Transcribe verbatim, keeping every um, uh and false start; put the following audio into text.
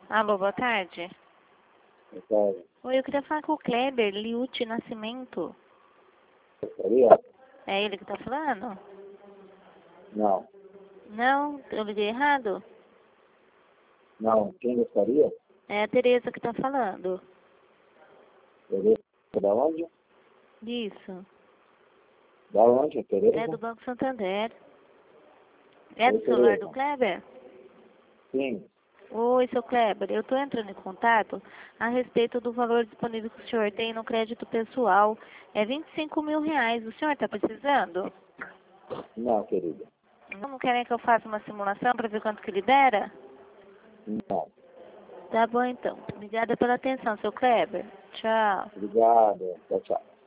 Alô, boa tarde. Boa tarde. Oi, eu queria falar com o Kleber Liucci Nascimento. Gostaria? É ele que tá falando? Não. Não? Eu liguei errado? Não. Quem gostaria? É a Tereza que tá falando. Tereza da onde? Isso. Da onde, Tereza? É do Banco Santander. É Oi, do celular Tereza. do Kleber? Sim. Oi, seu Kleber, eu tô entrando em contato a respeito do valor disponível que o senhor tem no crédito pessoal. É vinte e cinco mil reais. O senhor tá precisando? Não, querida. Não querem que eu faça uma simulação para ver quanto que libera? Não. Tá bom então. Obrigada pela atenção, seu Kleber. Tchau. Obrigado. Tchau, tchau.